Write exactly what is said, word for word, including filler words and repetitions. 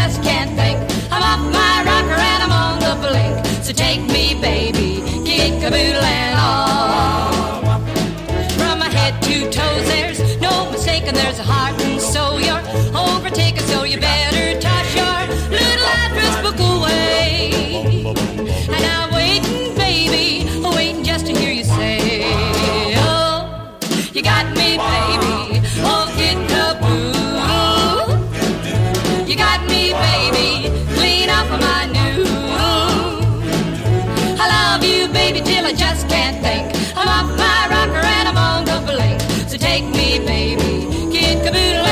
just can't think. I'm off my rocker and I'm on the blink. So take me, baby, kick-a-boodle and all. From my head to toes, there's no mistaking. There's a heart and soul. You're overtaken, so you better toss your little address book away. And I'm waiting, baby, waiting just to hear you say, oh, you got me, baby, oh, kick-a-boodle. You got me, baby, clean off of my noodle. I love you, baby, till I just can't think. I'm off my rocker and I'm on the blink. So take me, baby, kick-a-boodle.